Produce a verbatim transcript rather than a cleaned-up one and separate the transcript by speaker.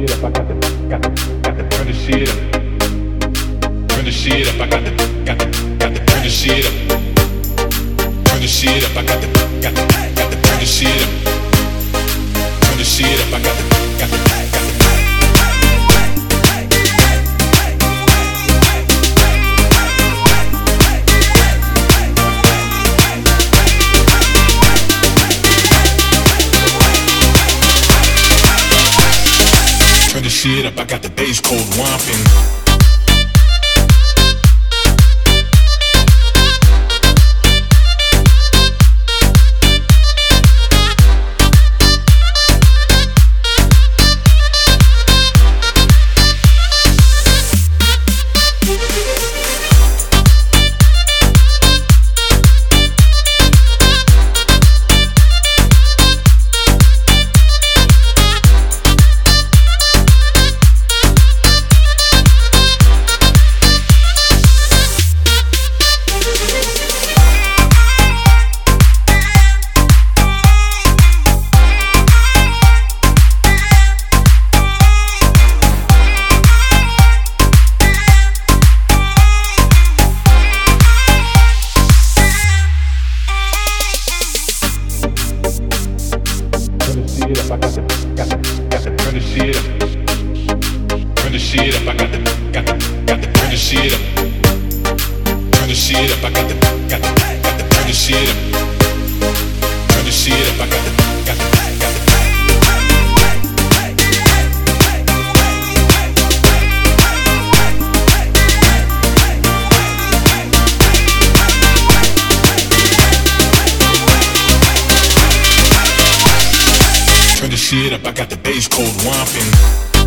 Speaker 1: shit up, I got to, got to, got to turn the shit up. Turn the shit up, I got to, got to, got to turn the shit up. Turn the shit up, I got to, got to, got to turn the shit up. Turn the shit up, I got to, got to, got to. Turn the shit up, I got the bass cold whomping. I got to, got to, got to turn the shit up. Turn the shit up, I got to, got to, got to turn the shit up. Turn the shit up, I got to, got to, got to turn the shit up. Turn the shit up, I got to, got to, got to. Turn the shit up, I got the bass cold whomping.